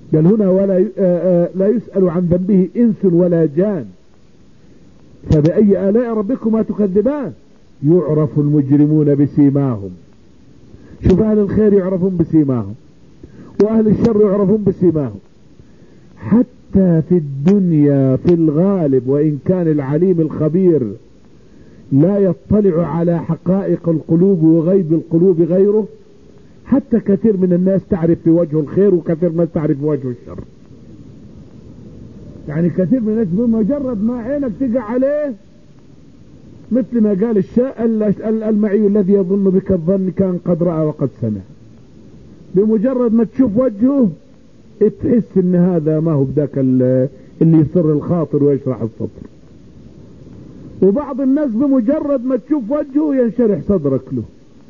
قال هنا ولا لا يسأل عن ذنبه إنس ولا جان فبأي آلاء ربكما تكذبان يعرف المجرمون بسيماهم. شوف أهل الخير يعرفون بسيماهم وأهل الشر يعرفون بسيماهم. حتى في الدنيا في الغالب وإن كان العليم الخبير لا يطلع على حقائق القلوب وغيب القلوب غيره، حتى كثير من الناس تعرف في وجه الخير وكثير من الناس تعرف في وجه الشر. يعني كثير من الناس بمجرد ما عينك تقع عليه مثل ما قال المعي الذي يظن بك الظن كان قد رأى وقد سمع، بمجرد ما تشوف وجهه تحس ان هذا ما هو بذاك اللي يسر الخاطر ويشرح الصدر. وبعض الناس بمجرد ما تشوف وجهه ينشرح صدرك له.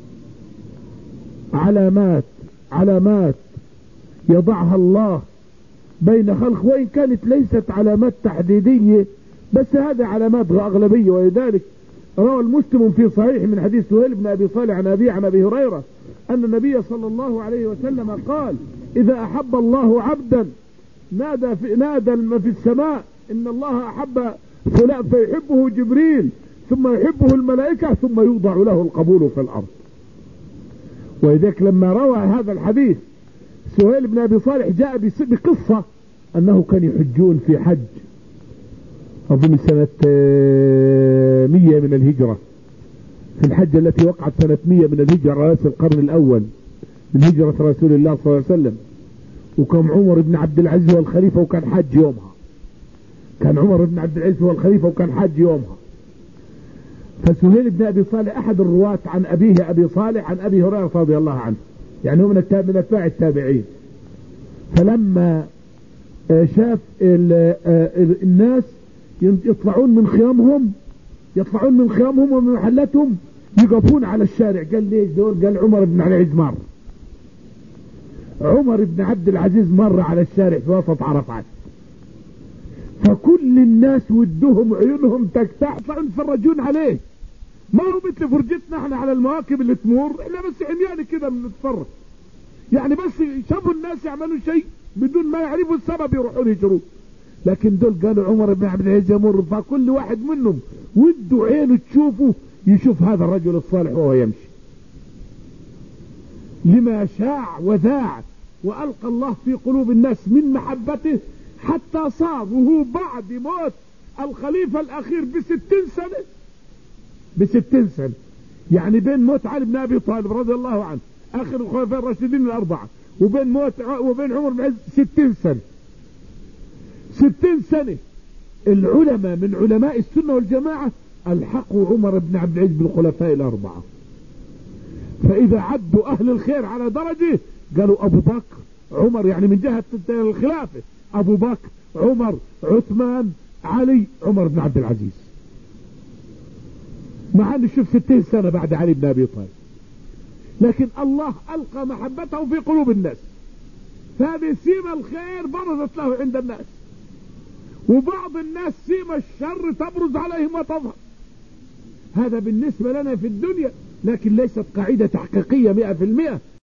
علامات يضعها الله بين خلق، وإن كانت ليست علامات تحديدية بس هذه علامات أغلبية. ولذلك روى المسلم في صحيح من حديث سهيل بن أبي صالح عن أبي هريرة أن النبي صلى الله عليه وسلم قال إذا أحب الله عبدا نادى في السماء إن الله أحب فلان فيحبه جبريل ثم يحبه الملائكة ثم يوضع له القبول في الأرض. ولذلك لما روى هذا الحديث سهيل بن أبي صالح جاء بقصة أنه كان يحجون في حج أظن سنة 100 من الهجرة، في الحجة التي وقعت سنة 100 من الهجرة رأس القرن الأول من هجرة رسول الله صلى الله عليه وسلم. وكان عمر بن عبد العزيز هو الخليفة وكان حج يومها. كان عمر بن عبد العزيز هو الخليفة وكان حج يومها. فسهيل بن أبي صالح أحد الرواة عن أبيه أبي صالح عن أبي هريرة رضي الله عنه، يعني هو من أتباع التابعين. فلما شاف الناس يطلعون من خيامهم ومن محلتهم يقفون على الشارع، قال ليش دول؟ قال عمر بن عبد العزيز مر على الشارع في وسط عرفات، فكل الناس ودهم عيونهم تكتح يتفرجون عليه. ما هو مثل فرجتنا احنا على المواكب اللي تمر، احنا بس عمياني كده بنتفرج، يعني بس شافوا الناس يعملوا شيء بدون ما يعرفوا السبب يروحون يجروا. لكن دول قالوا عمر بن عبد العزيز يمر، فكل واحد منهم وده عينه تشوفه يشوف هذا الرجل الصالح وهو يمشي. لما شاع وذاع وألقى الله في قلوب الناس من محبته حتى صار وهو بعد موت الخليفة الأخير ب60 سنة، يعني بين موت علي بن أبي طالب رضي الله عنه آخر الخلفاء الراشدين الأربعة وبين عمر بن عز 60 سنة. العلماء من علماء السنة والجماعة الحقوا عمر بن عبد العزيز بالخلفاء الأربعة. فإذا عدوا أهل الخير على درجة قالوا أبو بكر عمر، يعني من جهة الخلافة أبو بكر عمر عثمان علي عمر بن عبد العزيز، مع أن نشوف 60 سنة بعد علي بن أبي طالب، لكن الله ألقى محبته في قلوب الناس. فهذه سيمة الخير برزت له عند الناس، وبعض الناس سيمة الشر تبرز عليهم وتظهر. هذا بالنسبة لنا في الدنيا، لكن ليست قاعدة حقيقية 100%.